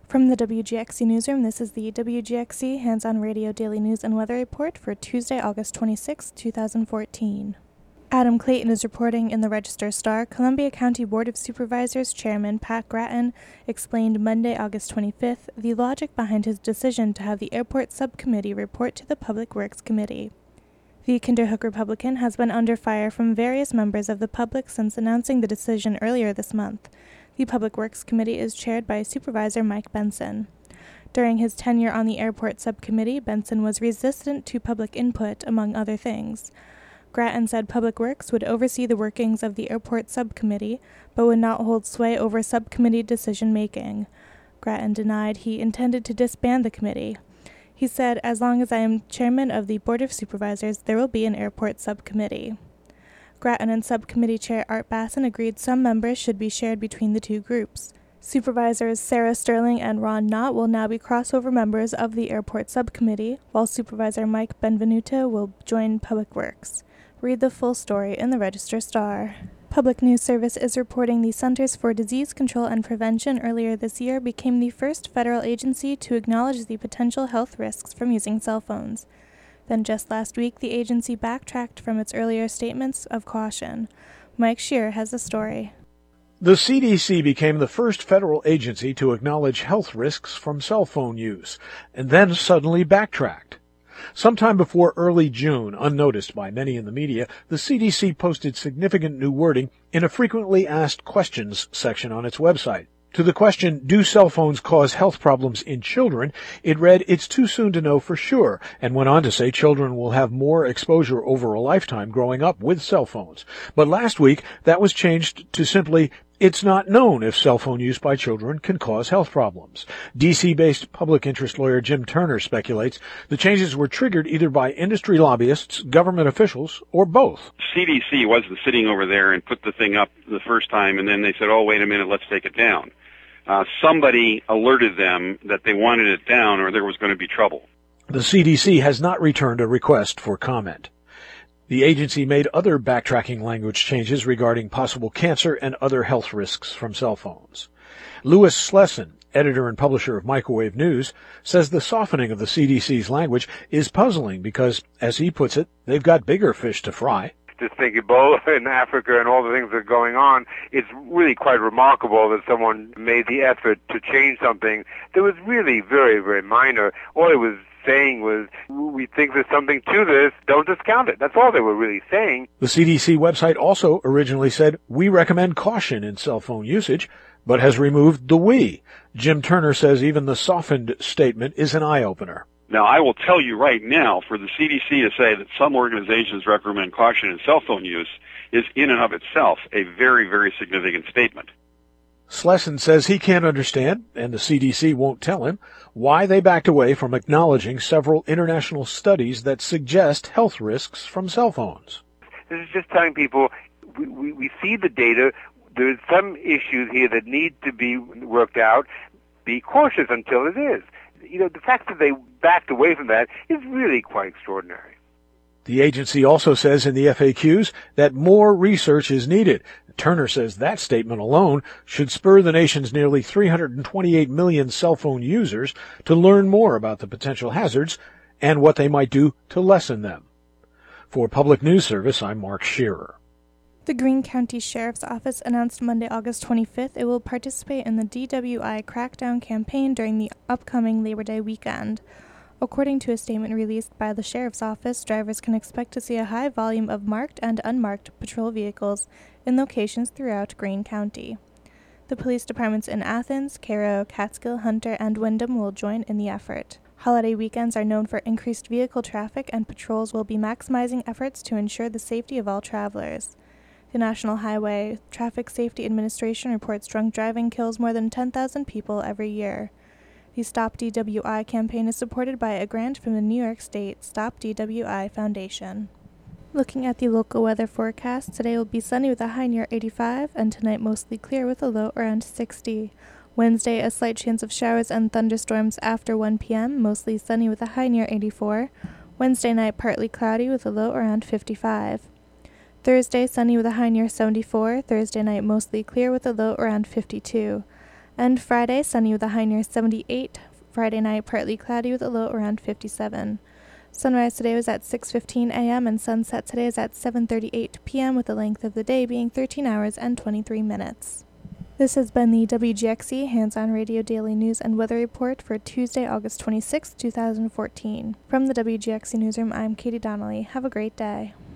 From the WGXC Newsroom, this is the WGXC Hands-On Radio Daily News and Weather Report for Tuesday, August 26, 2014. Adam Clayton is reporting in the Register-Star. Columbia County Board of Supervisors Chairman Pat Grattan explained Monday, August 25th, the logic behind his decision to have the Airport Subcommittee report to the Public Works Committee. The Kinderhook Republican has been under fire from various members of the public since announcing the decision earlier this month. The Public Works Committee is chaired by Supervisor Mike Benson. During his tenure on the Airport Subcommittee, Benson was resistant to public input, among other things. Grattan said Public Works would oversee the workings of the Airport Subcommittee, but would not hold sway over subcommittee decision-making. Grattan denied he intended to disband the committee. He said, "As long as I am chairman of the Board of Supervisors, there will be an Airport Subcommittee." Grattan and Subcommittee Chair Art Basson agreed some members should be shared between the two groups. Supervisors Sarah Sterling and Ron Knott will now be crossover members of the Airport Subcommittee, while Supervisor Mike Benvenuto will join Public Works. Read the full story in the Register-Star. Public News Service is reporting the Centers for Disease Control and Prevention earlier this year became the first federal agency to acknowledge the potential health risks from using cell phones. Then just last week, the agency backtracked from its earlier statements of caution. Mike Shearer has the story. The CDC became the first federal agency to acknowledge health risks from cell phone use, and then suddenly backtracked. Sometime before early June, unnoticed by many in the media, the CDC posted significant new wording in a frequently asked questions section on its website. To the question, do cell phones cause health problems in children, it read, it's too soon to know for sure, and went on to say children will have more exposure over a lifetime growing up with cell phones. But last week, that was changed to simply, it's not known if cell phone use by children can cause health problems. D.C.-based public interest lawyer Jim Turner speculates the changes were triggered either by industry lobbyists, government officials, or both. CDC wasn't sitting over there and put the thing up the first time, and then they said, oh, wait a minute, let's take it down. Somebody alerted them that they wanted it down or there was going to be trouble. The CDC has not returned a request for comment. The agency made other backtracking language changes regarding possible cancer and other health risks from cell phones. Louis Slesson, editor and publisher of Microwave News, says the softening of the CDC's language is puzzling because, as he puts it, they've got bigger fish to fry. Just think Ebola in Africa and all the things that are going on, it's really quite remarkable that someone made the effort to change something that was really very, very minor. All it was saying was, we think there's something to this, don't discount it. That's all they were really saying. The CDC website also originally said, we recommend caution in cell phone usage, but has removed the we. Jim Turner says even the softened statement is an eye-opener. Now, I will tell you right now, for the CDC to say that some organizations recommend caution in cell phone use is in and of itself a very, very significant statement. Slesson says he can't understand, and the CDC won't tell him, why they backed away from acknowledging several international studies that suggest health risks from cell phones. This is just telling people, we see the data, there's some issues here that need to be worked out, be cautious until it is. You know, the fact that they backed away from that is really quite extraordinary. The agency also says in the FAQs that more research is needed. Turner says that statement alone should spur the nation's nearly 328 million cell phone users to learn more about the potential hazards and what they might do to lessen them. For Public News Service, I'm Mark Shearer. The Greene County Sheriff's Office announced Monday, August 25th, it will participate in the DWI crackdown campaign during the upcoming Labor Day weekend. According to a statement released by the Sheriff's Office, drivers can expect to see a high volume of marked and unmarked patrol vehicles in locations throughout Greene County. The police departments in Athens, Cairo, Catskill, Hunter, and Windham will join in the effort. Holiday weekends are known for increased vehicle traffic, and patrols will be maximizing efforts to ensure the safety of all travelers. The National Highway Traffic Safety Administration reports drunk driving kills more than 10,000 people every year. The Stop DWI campaign is supported by a grant from the New York State Stop DWI Foundation. Looking at the local weather forecast, today will be sunny with a high near 85, and tonight mostly clear with a low around 60. Wednesday, a slight chance of showers and thunderstorms after 1 p.m., mostly sunny with a high near 84. Wednesday night, partly cloudy with a low around 55. Thursday, sunny with a high near 74. Thursday night, mostly clear with a low around 52. And Friday, sunny with a high near 78. Friday night, partly cloudy with a low around 57. Sunrise today was at 6:15 a.m. and sunset today is at 7:38 p.m. with the length of the day being 13 hours and 23 minutes. This has been the WGXC Hands-On Radio Daily News and Weather Report for Tuesday, August 26, 2014. From the WGXC Newsroom, I'm Katie Donnelly. Have a great day.